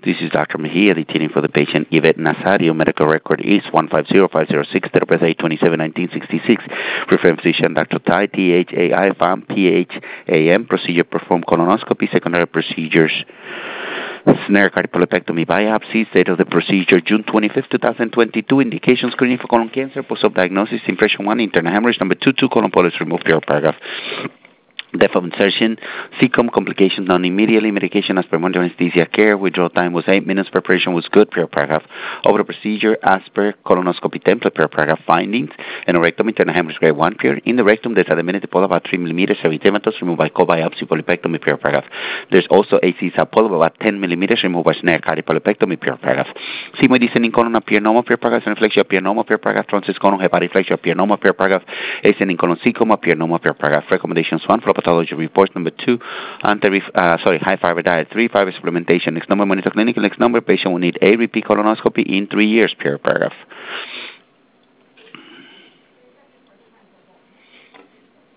This is Dr. Mejia, detailing for the patient Yvette Nazario. Medical record is 150506, date of birth 8/27/1966. Referring physician Dr. Tai, THAI, FAM, PHAM. Procedure performed colonoscopy. Secondary procedures snare cardiopulopectomy biopsy. Date of the procedure June 25th, 2022. Indication screening for colon cancer. Post-op diagnosis. Impression 1, internal hemorrhage. Number 2, colon polyps removed. Pure paragraph. Depth of insertion, CCOM, complications known immediately, medication as per monitoring anesthesia care, withdrawal time was 8 minutes, preparation was good, per paragraph. Over the procedure, as per colonoscopy template, per paragraph findings, and rectum internal hemorrhage grade 1, period. In the rectum, there's at the minute polyp about 3 millimeters, erythematous, removed by cold biopsy, polypectomy, per paragraph. There's also AC subpolyp about 10 millimeters, removed by snare cardiopulopectomy, per paragraph. Sigmoid descending colon appear normal, per paragraph, inflection appear normal, per paragraph, transverse colon hepatiflexion appear normal, per paragraph, ascending colon CCOM appear normal, per paragraph. Recommendations 1, pathology reports. Number 2, high fiber diet. 3, fiber supplementation. Next number, monitor clinical. Next number, patient will need a repeat colonoscopy in 3 years, per paragraph.